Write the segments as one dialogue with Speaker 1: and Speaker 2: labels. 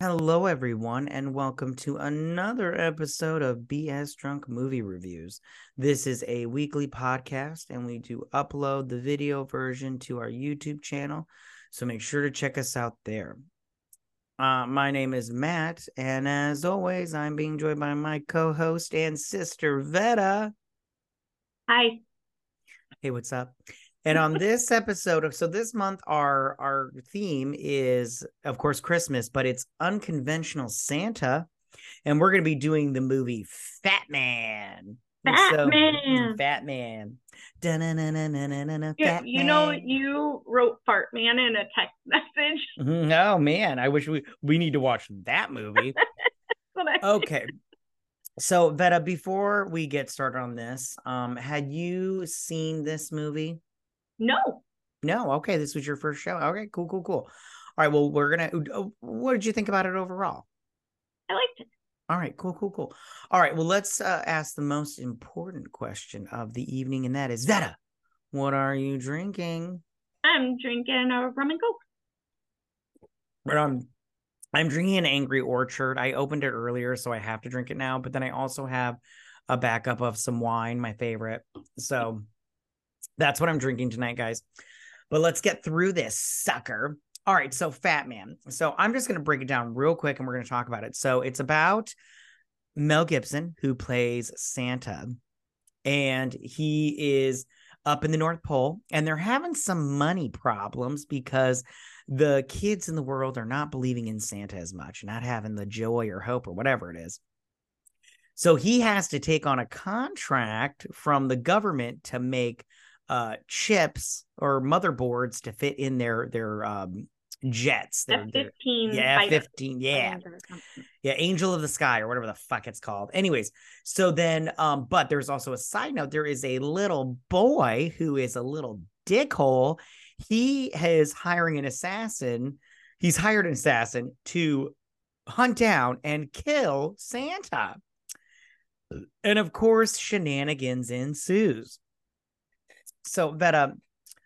Speaker 1: Hello, everyone, and welcome to another episode of BS Drunk Movie Reviews. This is a weekly podcast, and we do upload the video version to our YouTube channel, so make sure to check us out there. My name is Matt, and as always, I'm being joined by my co-host and sister, Veta.
Speaker 2: Hi.
Speaker 1: Hey, what's up? And on this episode so this month, our theme is, of course, Christmas, but it's unconventional Santa, and we're going to be doing the movie Fat Man. So,
Speaker 2: Batman.
Speaker 1: Fat Man.
Speaker 2: You,
Speaker 1: Fat
Speaker 2: you know,
Speaker 1: Man.
Speaker 2: you wrote Fart Man in a text message.
Speaker 1: Oh man, I wish we need to watch that movie. Okay. So, Veta, before we get started on this, had you seen this movie?
Speaker 2: No,
Speaker 1: No, okay, this was your first show. Okay, cool. All right, well, what did you think about it overall?
Speaker 2: I liked it.
Speaker 1: All right, cool. All right, well, let's ask the most important question of the evening, and that is, Zeta, what are you drinking?
Speaker 2: I'm drinking a rum and coke.
Speaker 1: But I'm drinking an Angry Orchard. I opened it earlier, so I have to drink it now. But then I also have a backup of some wine, my favorite. So that's what I'm drinking tonight, guys. But let's get through this sucker. All right, so Fat Man. So I'm just going to break it down real quick and we're going to talk about it. So it's about Mel Gibson, who plays Santa, and he is up in the North Pole, and they're having some money problems because the kids in the world are not believing in Santa as much, not having the joy or hope or whatever it is. So he has to take on a contract from the government to make chips or motherboards to fit in their jets.
Speaker 2: F-15
Speaker 1: F-15, yeah.
Speaker 2: fighter.
Speaker 1: Yeah, Angel of the Sky or whatever the fuck it's called. Anyways, so then but there's also a side note. There is a little boy who is a little dickhole. He is hiring an assassin. He's hired an assassin to hunt down and kill Santa. And of course, shenanigans ensues. So, Veta,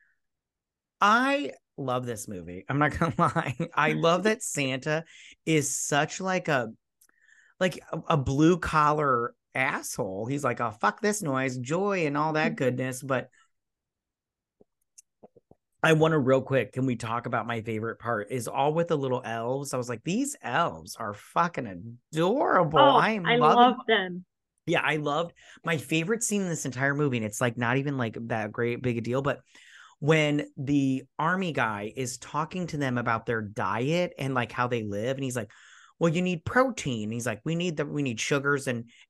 Speaker 1: I love this movie. I'm not gonna lie. I love that Santa is such like a blue collar asshole. He's like, oh, fuck this noise, joy, and all that goodness. But I want to real quick. Can we talk about my favorite part? Is all with the little elves. I was like, these elves are fucking adorable.
Speaker 2: Oh,
Speaker 1: I am
Speaker 2: I
Speaker 1: loving.
Speaker 2: love them.
Speaker 1: Yeah, I loved my favorite scene in this entire movie. And it's like not even like that great big a deal, but when the army guy is talking to them about their diet and like how they live, and he's like, well, you need protein. He's like, we need sugars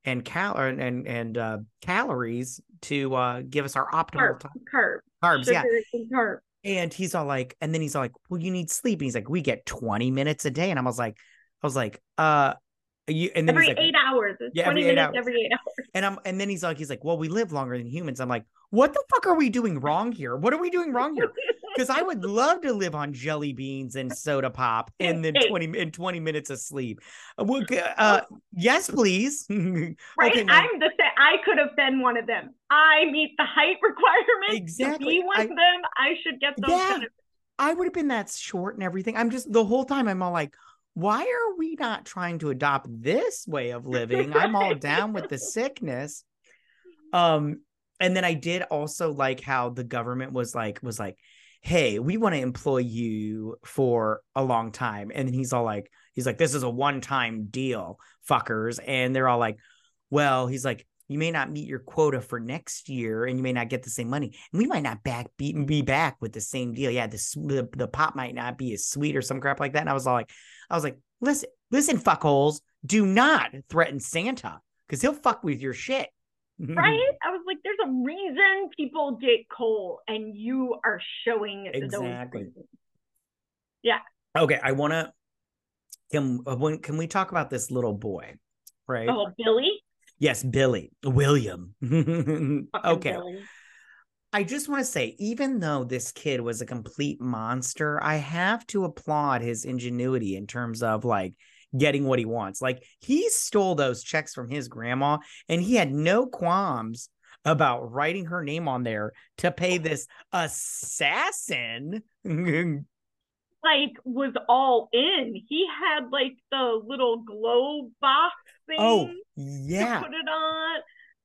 Speaker 1: and calories to give us our optimal carbs. Yeah.
Speaker 2: Sugar and carb.
Speaker 1: And he's all like, and then he's all like, well, you need sleep. And he's like, we get 20 minutes a day. And I was like, and then he's
Speaker 2: Every
Speaker 1: like,
Speaker 2: 8 hours. It's
Speaker 1: yeah,
Speaker 2: 20
Speaker 1: every 8
Speaker 2: minutes
Speaker 1: hours.
Speaker 2: every 8 hours.
Speaker 1: And then he's like, well, we live longer than humans. I'm like, what the fuck are we doing wrong here? What are we doing wrong here? Because I would love to live on jelly beans and soda pop and then
Speaker 2: Hey,
Speaker 1: 20 minutes of sleep. Yes, please.
Speaker 2: right?
Speaker 1: Okay, now
Speaker 2: I could have been one of them. I meet the height requirements to
Speaker 1: exactly.
Speaker 2: be one of them. I should get those
Speaker 1: Yeah,
Speaker 2: benefits.
Speaker 1: I would have been that short and everything. I'm just the whole time I'm all like, why are we not trying to adopt this way of living? I'm all down with the sickness. Um, and then I did also like how the government was like, hey, we want to employ you for a long time. And then he's like, this is a one-time deal, fuckers. And they're all like, well, he's like, you may not meet your quota for next year and you may not get the same money. And we might not be back with the same deal. Yeah, the pop might not be as sweet or some crap like that. And I was like, listen, fuckholes, do not threaten Santa because he'll fuck with your shit.
Speaker 2: Right? I was like, there's a reason people get coal, and you are showing those
Speaker 1: Exactly.
Speaker 2: things. Yeah.
Speaker 1: Okay, I want to can we talk about this little boy, right?
Speaker 2: Oh, Billy?
Speaker 1: Yes, Billy, William.
Speaker 2: Fucking
Speaker 1: Okay.
Speaker 2: Billy.
Speaker 1: I just want to say, even though this kid was a complete monster, I have to applaud his ingenuity in terms of like getting what he wants. Like he stole those checks from his grandma and he had no qualms about writing her name on there to pay this assassin
Speaker 2: like was all in. He had like the little glow box
Speaker 1: Oh,
Speaker 2: thing to
Speaker 1: yeah.
Speaker 2: put it on.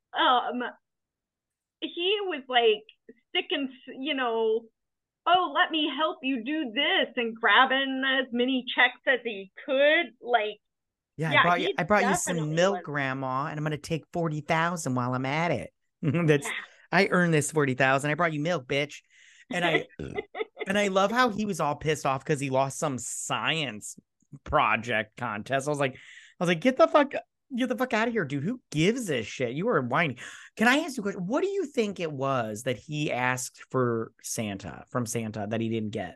Speaker 2: He was like sticking, oh, let me help you do this, and grabbing as many checks as he could. Like,
Speaker 1: Yeah,
Speaker 2: yeah,
Speaker 1: I
Speaker 2: he
Speaker 1: brought you some
Speaker 2: definitely
Speaker 1: milk,
Speaker 2: was.
Speaker 1: Grandma, and I'm gonna take 40,000 while I'm at it. That's
Speaker 2: Yeah.
Speaker 1: I earned this 40,000. I brought you milk, bitch. And I love how he was all pissed off because he lost some science project contest. I was like, get the fuck out of here, dude. Who gives a shit? You were whining. Can I ask you a question? What do you think it was that he asked for from Santa that he didn't get?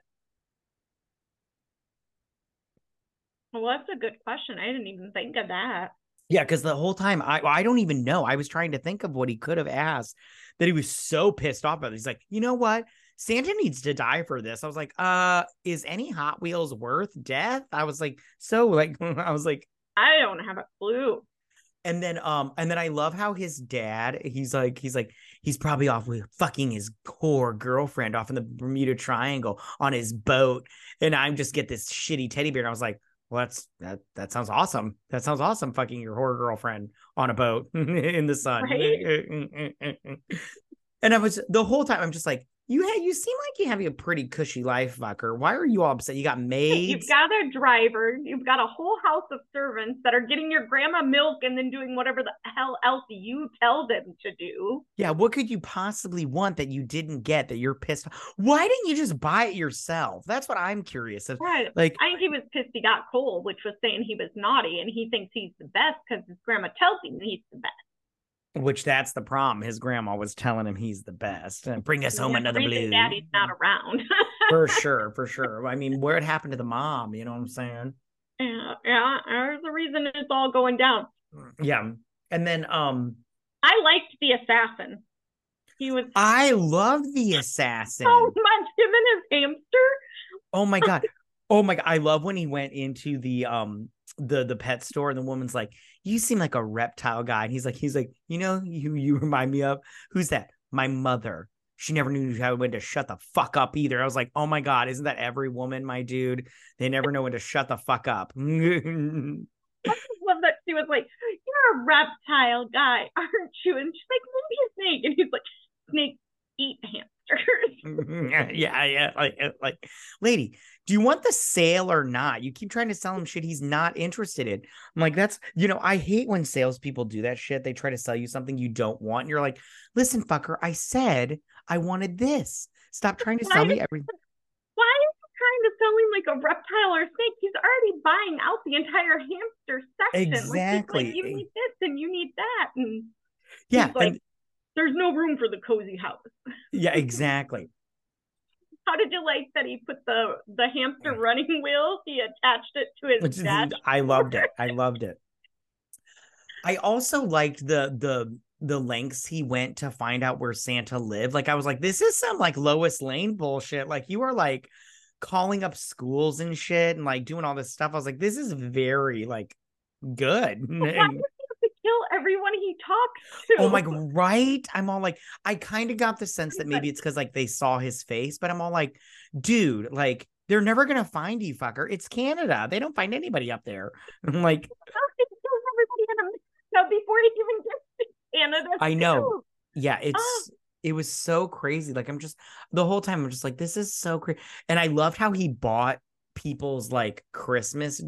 Speaker 2: Well, that's a good question. I didn't even think of that.
Speaker 1: Yeah, because the whole time I don't even know. I was trying to think of what he could have asked that he was so pissed off about. He's like, you know what? Santa needs to die for this. I was like, is any Hot Wheels worth death? I was like, so like I was like,
Speaker 2: I don't have a clue.
Speaker 1: and then I love how his dad, he's probably off with fucking his core girlfriend off in the Bermuda Triangle on his boat. And I just get this shitty teddy bear. And I was like, well, that sounds awesome. That sounds awesome. Fucking your horror girlfriend on a boat in the sun.
Speaker 2: Right?
Speaker 1: And I was the whole time I'm just like, you seem like you have a pretty cushy life, fucker. Why are you all upset? You got
Speaker 2: You've
Speaker 1: maids.
Speaker 2: got a driver, you've got a whole house of servants that are getting your grandma milk and then doing whatever the hell else you tell them to do.
Speaker 1: Yeah, what could you possibly want that you didn't get that you're pissed off? Why didn't you just buy it yourself? That's what I'm curious of.
Speaker 2: Right.
Speaker 1: Like,
Speaker 2: I think he was pissed he got coal, which was saying he was naughty, and he thinks he's the best because his grandma tells him he's the best.
Speaker 1: which that's the problem. His grandma was telling him he's the best and bring us
Speaker 2: And
Speaker 1: home
Speaker 2: that's the
Speaker 1: another
Speaker 2: reason
Speaker 1: blue.
Speaker 2: daddy's not around.
Speaker 1: For sure, for sure. I mean, where it happened to the mom, you know what I'm saying?
Speaker 2: Yeah, yeah, there's a reason it's all going down.
Speaker 1: Yeah. And then
Speaker 2: I liked the assassin. He was
Speaker 1: I love the
Speaker 2: so
Speaker 1: assassin.
Speaker 2: much him and his hamster.
Speaker 1: Oh my god. Oh my god. I love when he went into the pet store and the woman's like, you seem like a reptile guy. And he's like, you know, you remind me of who's that? My mother. She never knew how when to shut the fuck up either. I was like, oh my god, isn't that every woman, my dude? They never know when to shut the fuck up.
Speaker 2: I just love that she was like, "You're a reptile guy, aren't you?" And she's like, "Maybe a snake," and he's like, "Snakes eat hamsters."
Speaker 1: Yeah, like, lady, do you want the sale or not? You keep trying to sell him shit he's not interested in. I'm like, that's I hate when salespeople do that shit. They try to sell you something you don't want. And you're like, listen, fucker, I said I wanted this. Stop trying to
Speaker 2: Why?
Speaker 1: sell me everything.
Speaker 2: Why is he trying to sell him like a reptile or a snake? He's already buying out the entire hamster section. Like he's like, "You
Speaker 1: Exactly.
Speaker 2: need this and you need that," and
Speaker 1: Yeah,
Speaker 2: he's like,
Speaker 1: and
Speaker 2: "There's no room for the cozy house."
Speaker 1: yeah, exactly.
Speaker 2: How did you like that he put the hamster running wheels? He attached it to his
Speaker 1: I
Speaker 2: dashboard.
Speaker 1: loved it. I loved it. I also liked the lengths he went to find out where Santa lived. Like I was like, this is some like Lois Lane bullshit. Like you are like calling up schools and shit and like doing all this stuff. I was like, this is very like good.
Speaker 2: But why
Speaker 1: And
Speaker 2: does he have to kill everyone he talks
Speaker 1: oh my
Speaker 2: to?
Speaker 1: right. I'm all like, I kind of got the sense that
Speaker 2: But
Speaker 1: maybe it's because like they saw his face, but I'm all like, dude, like they're never gonna find you, fucker. It's Canada. They don't find anybody up there. I'm like,
Speaker 2: how he kills everybody in America before he even gets to Canada
Speaker 1: I know.
Speaker 2: too?
Speaker 1: Yeah,
Speaker 2: Oh,
Speaker 1: it was so crazy. Like I'm just the whole time I'm just like, this is so crazy. And I loved how he bought people's like Christmas,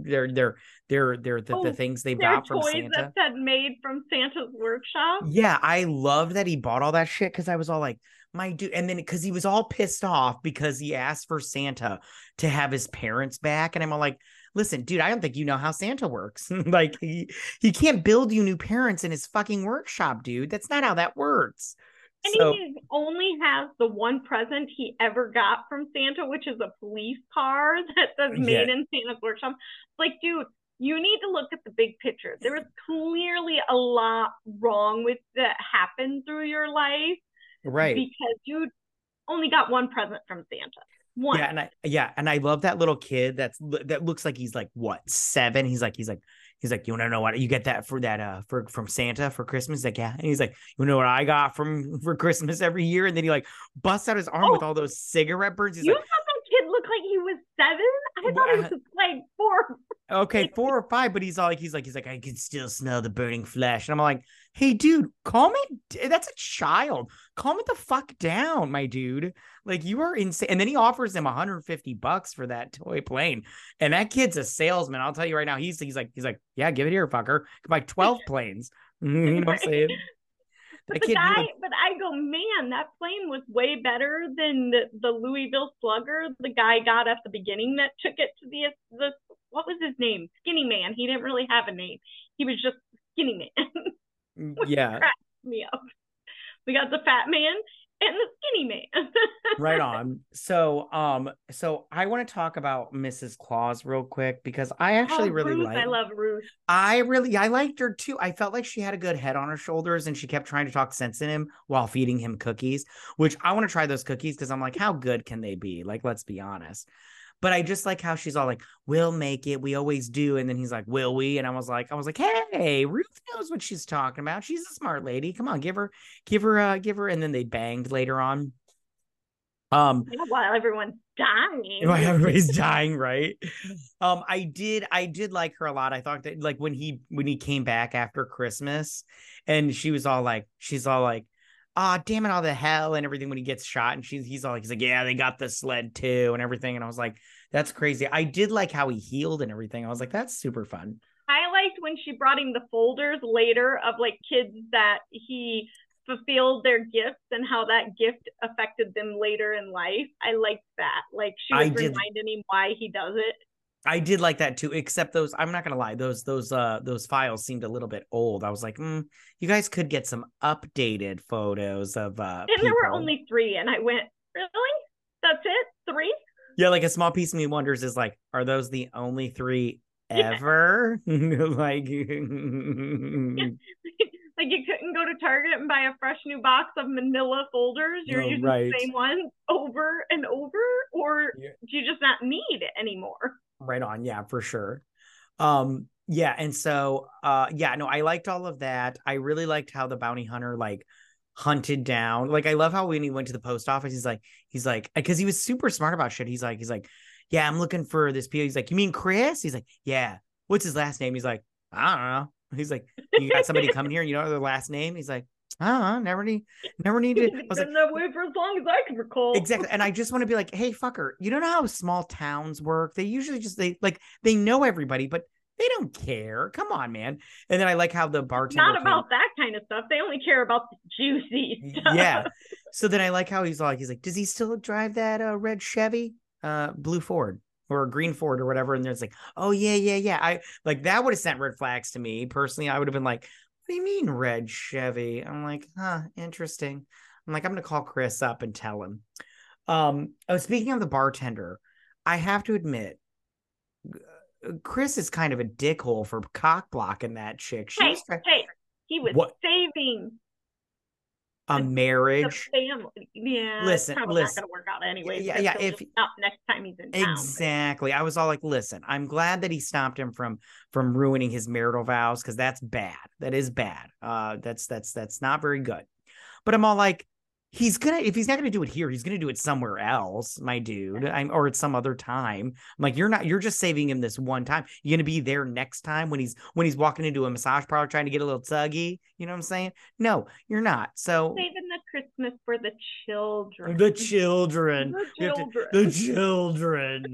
Speaker 1: the
Speaker 2: oh,
Speaker 1: things they
Speaker 2: they're
Speaker 1: got from
Speaker 2: toys that
Speaker 1: Santa.
Speaker 2: said made from Santa's workshop.
Speaker 1: Yeah, I loved that he bought all that shit because I was all like, my dude, and then because he was all pissed off because he asked for Santa to have his parents back, and I'm all like, listen, dude, I don't think you know how Santa works. Like he can't build you new parents in his fucking workshop, dude. That's not how that works.
Speaker 2: And
Speaker 1: So
Speaker 2: he only has the one present he ever got from Santa, which is a police car that says
Speaker 1: yeah,
Speaker 2: made in Santa's workshop. Like, dude, you need to look at the big picture. There is clearly a lot wrong with that happened through your life
Speaker 1: right.
Speaker 2: because you only got one present from Santa. One.
Speaker 1: And I love that little kid that looks like he's like what 7. He's like, you want to know what you get that for that for from Santa for Christmas? He's like, yeah. And he's like, you know what I got for Christmas every year? And then he like busts out his arm with
Speaker 2: Oh,
Speaker 1: all those cigarette burns. He's
Speaker 2: you
Speaker 1: like,
Speaker 2: thought that kid looked like he was 7? I thought it was like 4.
Speaker 1: Okay, 4 or 5, but he's like, I can still smell the burning flesh. And I'm like, hey, dude, calm it. That's a child. Calm it the fuck down, my dude. Like, you are insane. And then he offers him $150 for that toy plane. And that kid's a salesman. I'll tell you right now. He's like, yeah, give it here, fucker. Can buy 12 planes. You know what I'm saying?
Speaker 2: But
Speaker 1: That kid,
Speaker 2: but I go, man, that plane was way better than the Louisville Slugger the guy got at the beginning that took it to the what was his name? Skinny Man. He didn't really have a name. He was just Skinny Man. Which
Speaker 1: yeah.
Speaker 2: cracked me up. We got the Fat Man and the Skinny Man.
Speaker 1: Right on. So I want to talk about Mrs. Claus real quick because I actually really
Speaker 2: Ruth,
Speaker 1: like.
Speaker 2: I love Ruth.
Speaker 1: I liked her too. I felt like she had a good head on her shoulders and she kept trying to talk sense in him while feeding him cookies, which I want to try those cookies because I'm like, how good can they be? Like, let's be honest. But I just like how she's all like, we'll make it. We always do. And then he's like, will we? And I was like, hey, Ruth knows what she's talking about. She's a smart lady. Come on, give her. And then they banged later on.
Speaker 2: While everyone's dying.
Speaker 1: While everybody's dying, right? I did like her a lot. I thought that like when he came back after Christmas and she's all like, ah, damn it, all the hell and everything when he gets shot. And he's like, yeah, they got the sled too and everything. And I was like, that's crazy. I did like how he healed and everything. I was like, that's super fun.
Speaker 2: I liked when she brought him the folders later of like kids that he fulfilled their gifts and how that gift affected them later in life. I liked that. Like she was reminding him why he does it.
Speaker 1: I did like that too, except those, I'm not gonna lie, those files seemed a little bit old. I was like, you guys could get some updated photos of
Speaker 2: and people. There were only 3, and I went, really? That's it? 3?
Speaker 1: Yeah, like a small piece of me wonders is like, are those the only 3 ever? Like
Speaker 2: like you couldn't go to Target and buy a fresh new box of manila folders. You're using the same ones over and over, or do you just not need it anymore?
Speaker 1: Right on. Yeah, for sure. Yeah. And so, no, I liked all of that. I really liked how the bounty hunter like hunted down. Like, I love how when he went to the post office, he's like, because he was super smart about shit. He's like, yeah, I'm looking for this PO. He's like, you mean Chris? He's like, yeah. What's his last name? He's like, I don't know. He's like, you got somebody coming here and you know their last name? He's like, never need to. I was like,
Speaker 2: that way for as long as I can recall.
Speaker 1: Exactly. And I just want to be like, hey, fucker, you don't know how small towns work. They usually just they know everybody, but they don't care. Come on, man. And then I like how the bartender
Speaker 2: not about that kind of stuff. They only care about the juicy stuff.
Speaker 1: Yeah. So then I like how he's like, does he still drive that red Chevy? Blue Ford or green Ford or whatever. And there's like, oh yeah. I like that would have sent red flags to me personally. I would have been like, what do you mean red Chevy? I'm like, interesting. I'm like, I'm gonna call Chris up and tell him. Speaking of the bartender, I have to admit, Chris is kind of a dickhole for cock blocking that chick.
Speaker 2: He was saving
Speaker 1: a marriage.
Speaker 2: Family. Yeah,
Speaker 1: listen,
Speaker 2: it's probably not going to work out anyway.
Speaker 1: Yeah. If
Speaker 2: next time he's in town.
Speaker 1: Exactly. I was all like, listen, I'm glad that he stopped him from ruining his marital vows because that's bad. That is bad. That's not very good. But I'm all like, if he's not gonna do it here, he's gonna do it somewhere else, my dude. Or at some other time. I'm like, you're just saving him this one time. You're gonna be there next time when he's walking into a massage parlor trying to get a little tuggy. You know what I'm saying? No, you're not. So
Speaker 2: saving the Christmas for the children.
Speaker 1: The children. The children.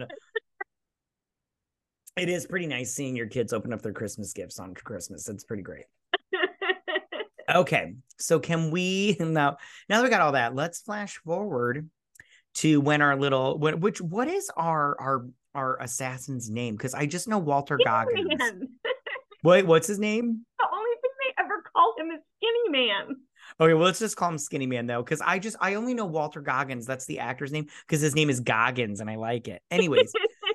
Speaker 1: It is pretty nice seeing your kids open up their Christmas gifts on Christmas. It's pretty great. Okay, so can we now that we got all that, let's flash forward to when what is our assassin's name? Because I just know Walter Goggins. Wait, what's his name?
Speaker 2: The only thing they ever call him is Skinny Man.
Speaker 1: Okay, well, let's just call him Skinny Man though, because I only know Walter Goggins. That's the actor's name because his name is Goggins and I like it. Anyways,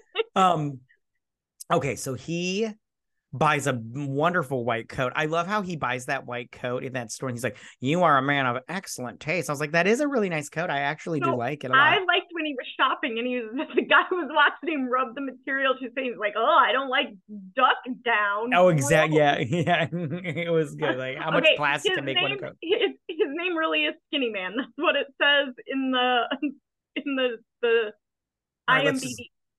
Speaker 1: okay, so he buys a wonderful white coat. I love how he buys that white coat in that store. And he's like, you are a man of excellent taste. I was like, that is a really nice coat. I actually do like it a lot.
Speaker 2: I liked when he was shopping and the guy who was watching him rub the material to say, like, oh, I don't like duck down.
Speaker 1: Oh, exactly. Yeah. It was good. Like, how much plastic to make one coat?
Speaker 2: His name really is Skinny Man. That's what it says in the IMDb.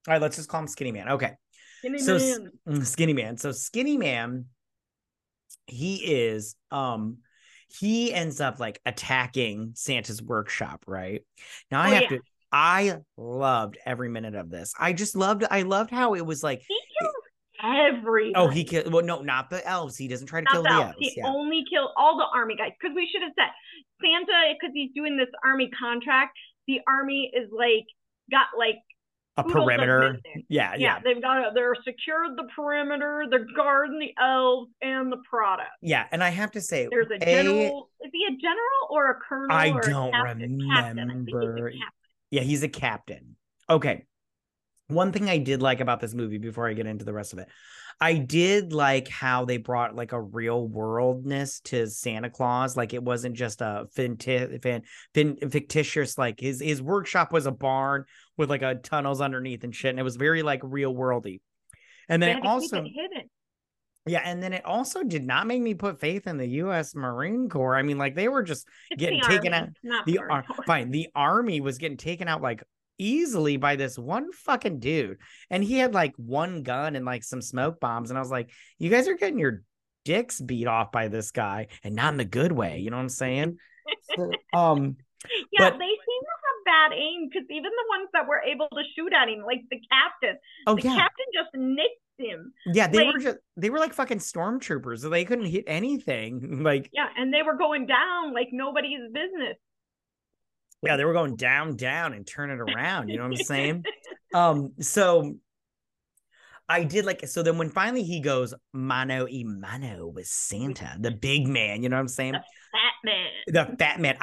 Speaker 1: All right, let's just call him Skinny Man. Okay.
Speaker 2: Skinny
Speaker 1: So
Speaker 2: man.
Speaker 1: Skinny Man. So Skinny Man, he is he ends up like attacking Santa's workshop, right? Now
Speaker 2: Oh yeah.
Speaker 1: I loved every minute of this. I loved how it was like
Speaker 2: He
Speaker 1: it,
Speaker 2: kills
Speaker 1: oh, he
Speaker 2: everybody.
Speaker 1: killed well, no, not the elves. He doesn't try to
Speaker 2: Not
Speaker 1: kill
Speaker 2: the
Speaker 1: the
Speaker 2: elves.
Speaker 1: elves.
Speaker 2: He
Speaker 1: Yeah.
Speaker 2: only killed all the army guys. Because we should have said Santa, because he's doing this army contract. The army is like got like
Speaker 1: A
Speaker 2: oodles of men
Speaker 1: perimeter.
Speaker 2: there.
Speaker 1: Yeah,
Speaker 2: Yeah,
Speaker 1: yeah.
Speaker 2: they're secured the perimeter, they're guarding the elves and the product.
Speaker 1: Yeah. And I have to say,
Speaker 2: There's a general. Is he a general or a
Speaker 1: I
Speaker 2: colonel or a
Speaker 1: don't
Speaker 2: captain? Captain. I think he's a
Speaker 1: remember.
Speaker 2: captain.
Speaker 1: Yeah, he's a captain. Okay. One thing I did like about this movie before I get into the rest of it, I did like how they brought like a real worldness to Santa Claus. Like it wasn't just a fictitious, like his workshop was a barn with like a tunnels underneath and shit. And it was very like real worldy. And
Speaker 2: They
Speaker 1: then it
Speaker 2: had to keep it
Speaker 1: also,
Speaker 2: hidden.
Speaker 1: yeah, and then it also did not make me put faith in the U.S. Marine Corps. I mean, like they were just
Speaker 2: It's
Speaker 1: getting
Speaker 2: the
Speaker 1: taken out.
Speaker 2: army, not the Marine Corps.
Speaker 1: Fine, the army was getting taken out like easily by this one fucking dude, and he had like one gun and like some smoke bombs, and I was like, you guys are getting your dicks beat off by this guy, and not in the good way. You know what I'm saying? So,
Speaker 2: Yeah,
Speaker 1: but
Speaker 2: they seem to have bad aim because even the ones that were able to shoot at him, like
Speaker 1: oh
Speaker 2: the
Speaker 1: yeah,
Speaker 2: captain just nicked him.
Speaker 1: yeah,
Speaker 2: Like,
Speaker 1: they were like fucking stormtroopers, so they couldn't hit anything. Like
Speaker 2: yeah, and they were going down like nobody's business.
Speaker 1: yeah, they were going down, down and turn it around. You know what I'm saying? So I did like so then when finally he goes mano y mano with Santa, the big man, you know what I'm
Speaker 2: The
Speaker 1: saying?
Speaker 2: fat man.
Speaker 1: The fat man.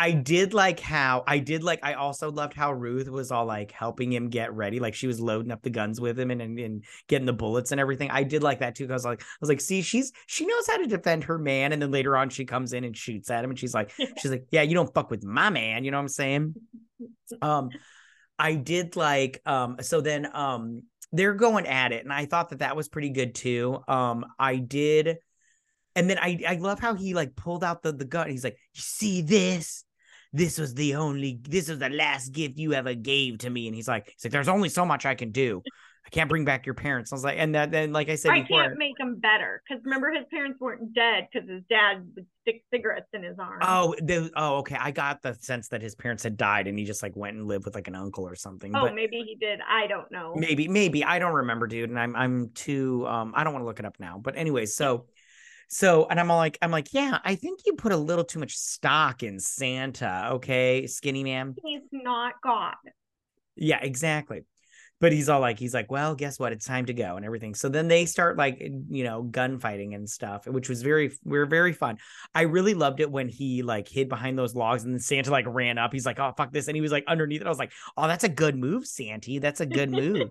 Speaker 1: I also loved how Ruth was all like helping him get ready. Like she was loading up the guns with him and getting the bullets and everything. I did like that too. Cause I was like, see, she knows how to defend her man. And then later on she comes in and shoots at him and she's like, yeah, you don't fuck with my man. You know what I'm saying? Um, I did like so then they're going at it and I thought that was pretty good too. I did and then I love how he like pulled out the gun. He's like, "You see this? This was the last gift you ever gave to me." And he's like, "There's only so much I can do. I can't bring back your parents." I was like, and then like I said
Speaker 2: I
Speaker 1: before,
Speaker 2: can't make him better because remember his parents weren't dead because his dad would stick cigarettes in his arm.
Speaker 1: okay. I got the sense that his parents had died and he just like went and lived with like an uncle or something.
Speaker 2: Oh,
Speaker 1: But
Speaker 2: maybe he did. I don't know.
Speaker 1: maybe I don't remember, dude. And I'm too I don't want to look it up now. But anyway, so and I'm like, yeah, I think you put a little too much stock in Santa, okay, Skinny Man.
Speaker 2: He's not God.
Speaker 1: Yeah, exactly. But he's like, well, guess what? It's time to go and everything. So then they start like, gunfighting and stuff, which was very fun. I really loved it when he like hid behind those logs and then Santa like ran up. He's like, oh fuck this, and he was like underneath it. I was like, oh, that's a good move, Santa. That's a good move.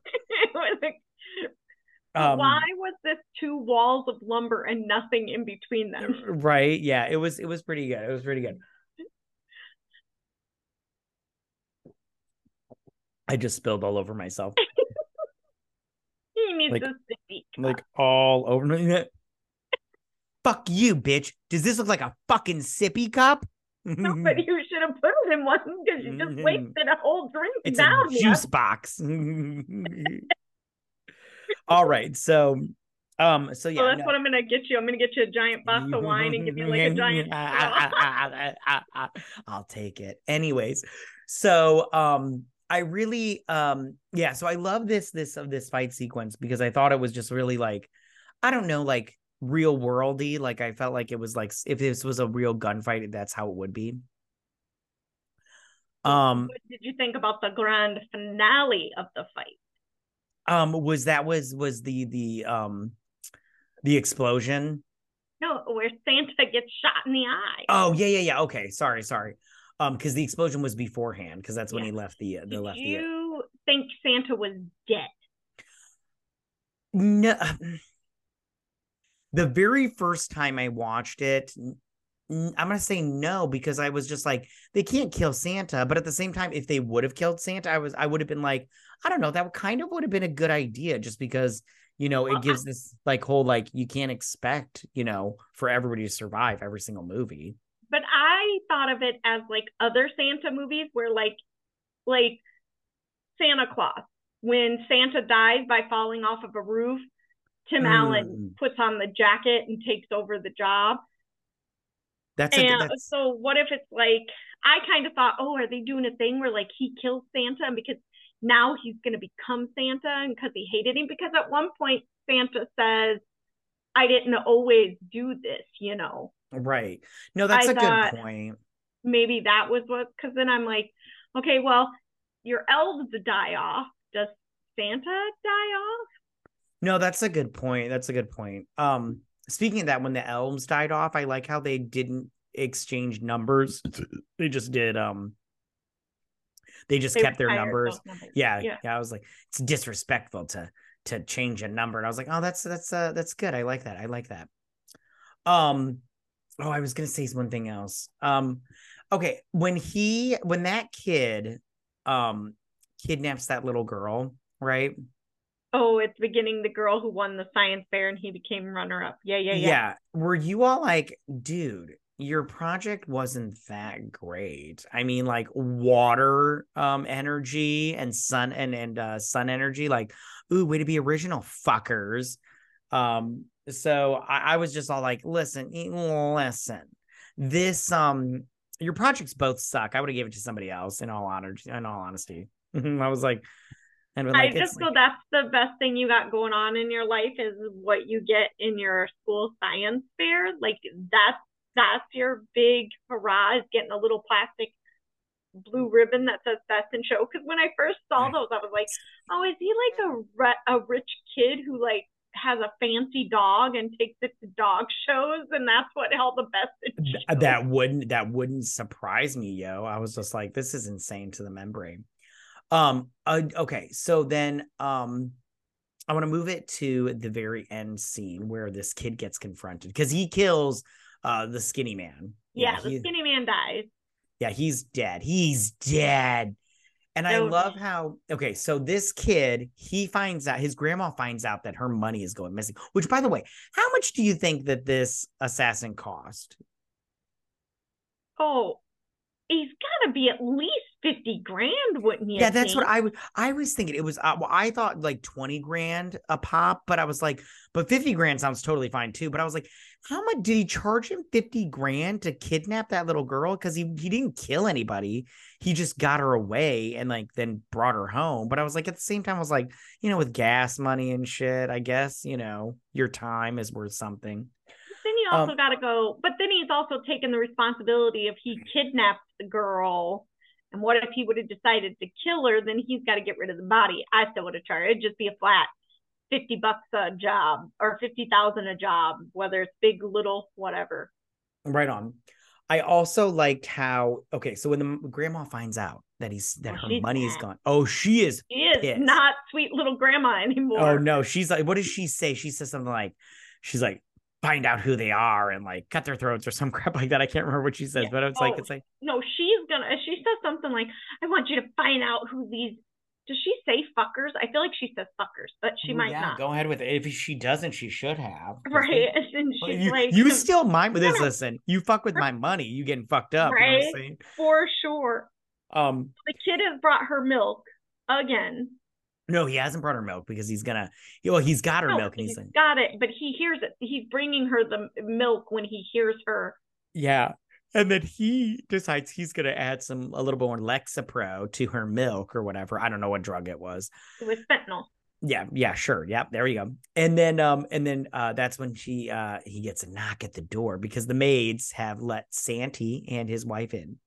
Speaker 2: But why was this two walls of lumber and nothing in between them?
Speaker 1: Right? Yeah, it was pretty good. It was pretty good. I just spilled all over myself.
Speaker 2: He needs
Speaker 1: Like
Speaker 2: a sippy cup.
Speaker 1: like all over me. Fuck you, bitch. Does this look like a fucking sippy cup?
Speaker 2: No, but you should have put it in one because you just wasted a whole drink
Speaker 1: It's
Speaker 2: down.
Speaker 1: a juice box. All right. So yeah.
Speaker 2: So that's what I'm gonna get you. I'm gonna get you a giant box of wine and give you like a giant straw.
Speaker 1: I'll take it. Anyways, so I really yeah, so I love this fight sequence because I thought it was just really like, I don't know, like real worldy. Like I felt like it was like if this was a real gunfight, that's how it would be.
Speaker 2: What did you think about the grand finale of the fight?
Speaker 1: Was the explosion?
Speaker 2: No, where Santa gets shot in the eye.
Speaker 1: Oh yeah. Okay, sorry. Because the explosion was beforehand, because that's when he left the
Speaker 2: Did
Speaker 1: left
Speaker 2: you think Santa was dead?
Speaker 1: No, the very first time I watched it, I'm gonna say no, because I was just like, they can't kill Santa. But at the same time, if they would have killed Santa, I would have been like, I don't know, that kind of would have been a good idea, just because it gives this like whole like you can't expect for everybody to survive every single movie.
Speaker 2: But I thought of it as like other Santa movies where like Santa Claus, when Santa dies by falling off of a roof, Tim Allen
Speaker 1: Mm,
Speaker 2: puts on the jacket and takes over the job.
Speaker 1: that's a good.
Speaker 2: And
Speaker 1: That's
Speaker 2: so what if it's like, I kind of thought, oh, are they doing a thing where like he kills Santa and because now he's going to become Santa and because he hated him? Because at one point Santa says, I didn't always do this, you know.
Speaker 1: right. No, that's
Speaker 2: I
Speaker 1: a good
Speaker 2: thought
Speaker 1: point.
Speaker 2: maybe that was what, because then I'm like, okay, well, your elves die off. Does Santa die off?
Speaker 1: No, that's a good point. That's a good point. Speaking of that, when the elves died off, I like how they didn't exchange numbers. They just did they just
Speaker 2: They
Speaker 1: kept their
Speaker 2: retired
Speaker 1: numbers.
Speaker 2: those numbers.
Speaker 1: Yeah,
Speaker 2: Yeah.
Speaker 1: yeah. I was like, it's disrespectful to change a number. And I was like, oh, that's good. I like that. I like that. Um, oh, I was gonna say one thing else. Okay, when that kid kidnaps that little girl, right?
Speaker 2: Oh, it's beginning the girl who won the science fair and he became runner up. Yeah, yeah, yeah.
Speaker 1: Yeah. Were you all like, dude, your project wasn't that great? I mean, like water energy and sun energy, like, ooh, way to be original, fuckers. So I was just all like, listen, this your projects both suck. I would have given it to somebody else in all honesty. I was like, and been
Speaker 2: I
Speaker 1: like,
Speaker 2: just
Speaker 1: it's
Speaker 2: feel
Speaker 1: like
Speaker 2: that's the best thing you got going on in your life is what you get in your school science fair. Like that's your big hurrah is getting a little plastic blue ribbon that says best in show. Because when I first saw those, I was like, oh, is he like a rich kid who like has a fancy dog and takes it to dog shows, and that's what held the best in show.
Speaker 1: that wouldn't surprise me, yo. I was just like, this is insane to the membrane. Okay, so then I want to move it to the very end scene where this kid gets confronted because he kills the skinny man. Yeah,
Speaker 2: Yeah, the skinny man dies.
Speaker 1: he's dead. He's dead. And I
Speaker 2: So
Speaker 1: love how, okay, so this kid, he finds out, his grandma finds out that her money is going missing, which, by the way, how much do you think that this assassin cost?
Speaker 2: oh, he's got to be at least 50 grand, wouldn't you
Speaker 1: Yeah, that's what
Speaker 2: think?
Speaker 1: I was thinking. It was well, I thought like 20 grand a pop, but I was like, but 50 grand sounds totally fine too. But I was like, how much did he charge him 50 grand to kidnap that little girl? Because he didn't kill anybody. He just got her away and like then brought her home. But I was like, at the same time, I was like, with gas money and shit, I guess, your time is worth something.
Speaker 2: Then you
Speaker 1: Um,
Speaker 2: also got to go, but then he's also taken the responsibility if he kidnapped the girl. And what if he would have decided to kill her? Then he's got to get rid of the body. I still would have charged. It'd just be a flat $50 a job or 50,000 a job, whether it's big, little, whatever.
Speaker 1: right on. I also liked how okay, so when the grandma finds out that
Speaker 2: Oh,
Speaker 1: her
Speaker 2: she's
Speaker 1: money is
Speaker 2: mad.
Speaker 1: gone, oh, she is
Speaker 2: She is
Speaker 1: pissed.
Speaker 2: not sweet little grandma
Speaker 1: Oh
Speaker 2: anymore.
Speaker 1: no, she's like, what does she say? She says something like, she's like, find out who they are and like cut their throats or some crap like that. I can't remember what she says,
Speaker 2: Yeah.
Speaker 1: but
Speaker 2: Oh
Speaker 1: it's like,
Speaker 2: no, she's gonna. She says something like, "I want you to find out who these." Does she say fuckers? I feel like she says fuckers, but she
Speaker 1: oh
Speaker 2: might
Speaker 1: yeah,
Speaker 2: not.
Speaker 1: go ahead with it. If she doesn't, she should have because
Speaker 2: Right?
Speaker 1: they
Speaker 2: And
Speaker 1: well,
Speaker 2: she's
Speaker 1: you
Speaker 2: like,
Speaker 1: you steal my
Speaker 2: "I'm
Speaker 1: this.
Speaker 2: gonna
Speaker 1: Listen, you fuck with my money, you getting fucked up. You know what I'm
Speaker 2: right
Speaker 1: saying?
Speaker 2: for sure."
Speaker 1: Um,
Speaker 2: The kid has brought her milk again.
Speaker 1: no, he hasn't brought her milk because he's got her
Speaker 2: No,
Speaker 1: milk and he's
Speaker 2: he's
Speaker 1: like,
Speaker 2: got it, but he hears it. He's bringing her the milk when he hears her
Speaker 1: yeah. And then he decides he's gonna add a little bit more Lexapro to her milk or whatever. I don't know what drug it was.
Speaker 2: with fentanyl.
Speaker 1: Yeah, sure. Yep, there you go. And then that's when he gets a knock at the door because the maids have let Santy and his wife in.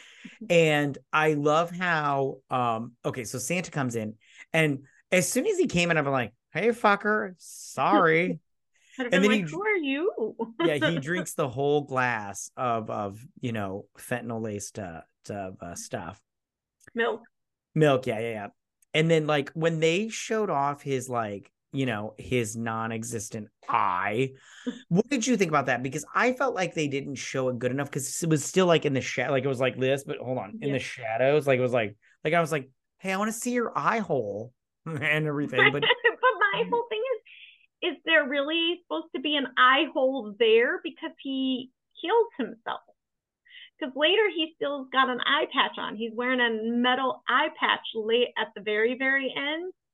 Speaker 1: And I love how okay, so Santa comes in and as soon as he came in, I'm like, hey fucker, sorry.
Speaker 2: I'd have
Speaker 1: And
Speaker 2: been
Speaker 1: then
Speaker 2: like, "Who are you?"
Speaker 1: yeah, he drinks the whole glass of fentanyl laced stuff.
Speaker 2: Milk.
Speaker 1: Milk, yeah. And then like when they showed off his like, his non-existent eye, what did you think about that? Because I felt like they didn't show it good enough because it was still like in the shadow, like it was like this, but hold on, in
Speaker 2: Yeah.
Speaker 1: the shadows, like it was like I was like, hey, I want to see your eye hole and everything, but
Speaker 2: But my whole thing is there really supposed to be an eye hole there because he heals himself? Because later he still's got an eye patch on. He's wearing a metal eye patch late at the very, very end.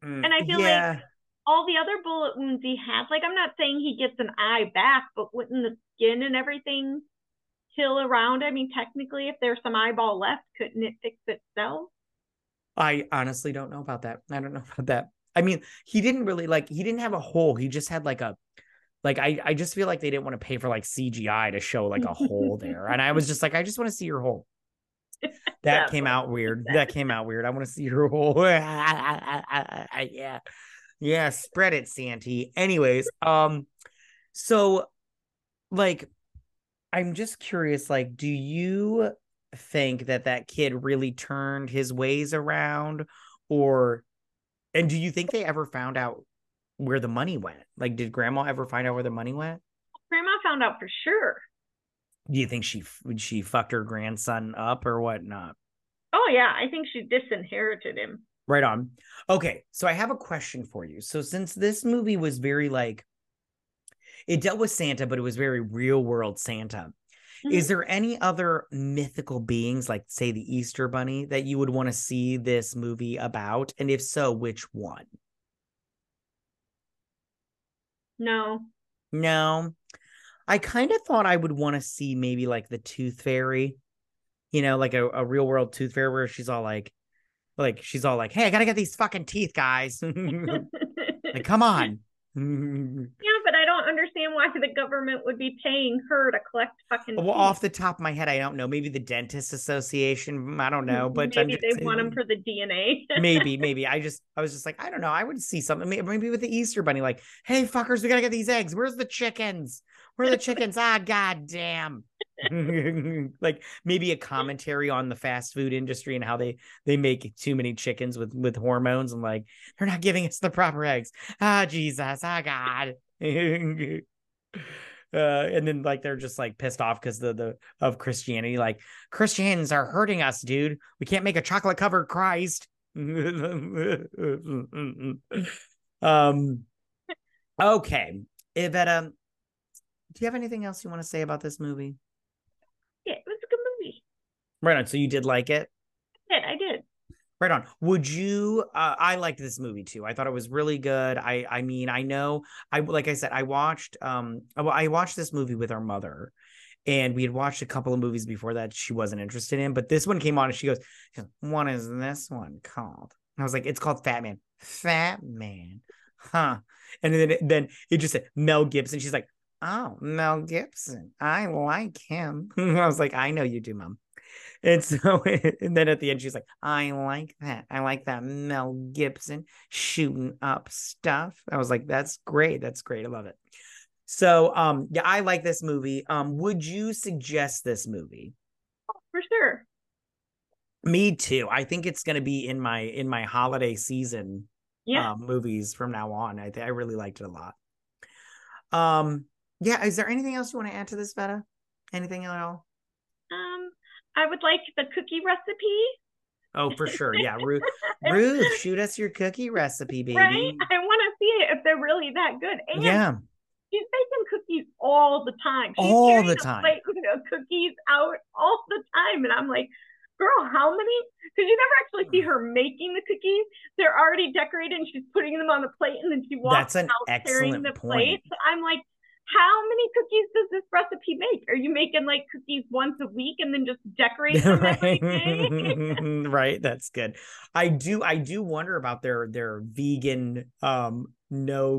Speaker 2: And I feel like
Speaker 1: Yeah.
Speaker 2: all the other bullet wounds he has, like, I'm not saying he gets an eye back, but wouldn't the skin and everything heal around? I mean, technically, if there's some eyeball left, couldn't it fix itself?
Speaker 1: I honestly don't know about that. I don't know about that. I mean, he didn't really like, he didn't have a hole. He just had like a, like, I just feel like they didn't want to pay for like CGI to show like a hole there. And I was just like, I just want to see your hole. That
Speaker 2: That's
Speaker 1: came
Speaker 2: what
Speaker 1: out weird. That came out weird. I want to see your hole. Yeah. Yeah. Spread it, Santy. Anyways, so like, I'm just curious, like, do you think that that kid really turned his ways around, or, and do you think they ever found out where the money went? Like, did grandma ever find out where the money went?
Speaker 2: Grandma found out for sure.
Speaker 1: Do you think she fucked her grandson up or whatnot?
Speaker 2: Oh yeah, I think she disinherited him.
Speaker 1: Right on. Okay, so I have a question for you. So since this movie was very like, it dealt with Santa, but it was very real world Santa.
Speaker 2: Mm-hmm.
Speaker 1: Is there any other mythical beings, like say the Easter Bunny, that you would want to see this movie about? And if so, which one?
Speaker 2: No.
Speaker 1: No, I kind of thought I would want to see maybe like the Tooth Fairy, like a real world Tooth Fairy where she's all like she's all like, "Hey, I gotta get these fucking teeth, guys! Like, come on!"
Speaker 2: Yeah, but I don't understand why the government would be paying her to collect fucking
Speaker 1: Well,
Speaker 2: teeth.
Speaker 1: off the top of my head, I don't know. Maybe the Dentist Association. I don't know, but I'm
Speaker 2: Maybe
Speaker 1: just
Speaker 2: they want them for the DNA.
Speaker 1: maybe. I was just like, I don't know. I would see something. Maybe with the Easter Bunny, like, hey, fuckers, we gotta get these eggs. Where's the chickens? Where are the chickens? Ah, god damn. Like maybe a commentary on the fast food industry and how they make too many chickens with hormones and like they're not giving us the proper eggs. Ah, Jesus. Ah, God. And then like they're just like pissed off because the of Christianity, like Christians are hurting us, dude. We can't make a chocolate covered Christ. um okay, Iveta, do you have anything else you want to say about this movie?
Speaker 2: Yeah, it was a good movie.
Speaker 1: Right on. So you did like it?
Speaker 2: I did.
Speaker 1: Right on. Would you I liked this movie too. I thought it was really good. I mean, I know I like I said, I watched this movie with our mother, and we had watched a couple of movies before that she wasn't interested in, but this one came on and she goes, "What is this one called?" And I was like, "It's called Fat Man." Fat Man. Huh. And then it just said Mel Gibson. She's like, "Oh, Mel Gibson. I like him." I was like, "I know you do, Mom." And so, and then at the end, she's like, "I like that. I like that Mel Gibson shooting up stuff." I was like, "That's great. That's great. I love it." So, yeah, I like this movie. Would you suggest this movie?
Speaker 2: For sure.
Speaker 1: Me too. I think it's going to be in my holiday season
Speaker 2: Yeah.
Speaker 1: movies from now on. I really liked it a lot. Um, yeah. Is there anything else you want to add to this, Veta? Anything at all?
Speaker 2: Um, I would like the cookie recipe.
Speaker 1: Oh, for sure. Yeah, Ruth, shoot us your cookie recipe,
Speaker 2: Right?
Speaker 1: baby.
Speaker 2: I want to see it if they're really that good. And
Speaker 1: Yeah,
Speaker 2: she's making cookies all the time. She's
Speaker 1: all
Speaker 2: carrying
Speaker 1: the
Speaker 2: a
Speaker 1: time.
Speaker 2: plate of cookies out all the time. And I'm like, girl, how many? Because you never actually see her making the cookies. They're already decorated and she's putting them on the plate and then she walks
Speaker 1: That's an
Speaker 2: out carrying the
Speaker 1: excellent
Speaker 2: plate.
Speaker 1: point.
Speaker 2: So I'm like, how many cookies does this recipe make? Are you making like cookies once a week and then just decorating them every day?
Speaker 1: Right, that's good. I do wonder about their vegan no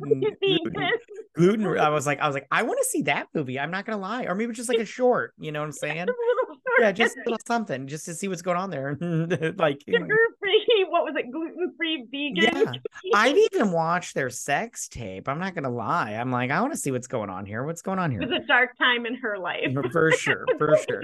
Speaker 1: gluten. I was like I want to see that movie. I'm not gonna lie. Or maybe just like a short, you know what I'm saying? Yeah, just a little something just to see what's going on there. Like,
Speaker 2: Sugar free, what was it, gluten free vegan
Speaker 1: yeah, I'd
Speaker 2: cookies?
Speaker 1: even watch their sex tape. I'm not gonna lie. I'm like, I want to see what's going on here. What's going on
Speaker 2: It
Speaker 1: here?
Speaker 2: was a dark time in her life.
Speaker 1: For sure, for sure.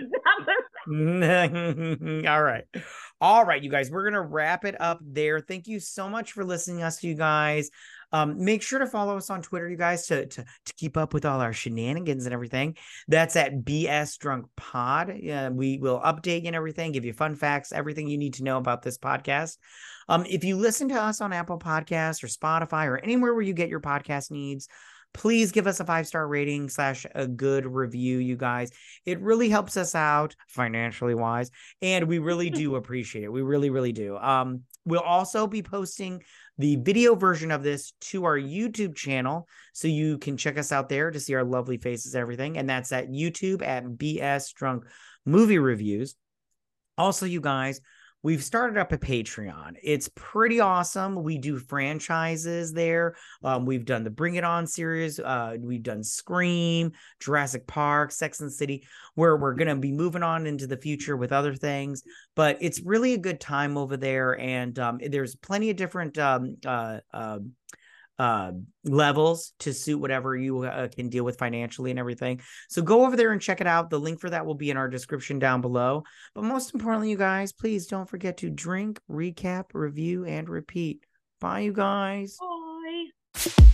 Speaker 1: All right. All right, you guys, we're going to wrap it up there. Thank you so much for listening to us, you guys. Make sure to follow us on Twitter, you guys, to keep up with all our shenanigans and everything. That's at BS Drunk Pod. We will update you and everything, give you fun facts, everything you need to know about this podcast. If you listen to us on Apple Podcasts or Spotify or anywhere where you get your podcast needs, please give us a 5-star rating / a good review, you guys. It really helps us out financially wise, and we really do appreciate it. We really, really do. We'll also be posting the video version of this to our YouTube channel. So you can check us out there to see our lovely faces, everything. And that's at YouTube at BS Drunk Movie Reviews. Also, you guys, we've started up a Patreon. It's pretty awesome. We do franchises there. We've done the Bring It On series. We've done Scream, Jurassic Park, Sex and the City, where we're going to be moving on into the future with other things. But it's really a good time over there. And there's plenty of different levels to suit whatever you can deal with financially and everything. So go over there and check it out. The link for that will be in our description down below. But most importantly, you guys, please don't forget to drink, recap, review, and repeat. Bye, you guys.
Speaker 2: Bye.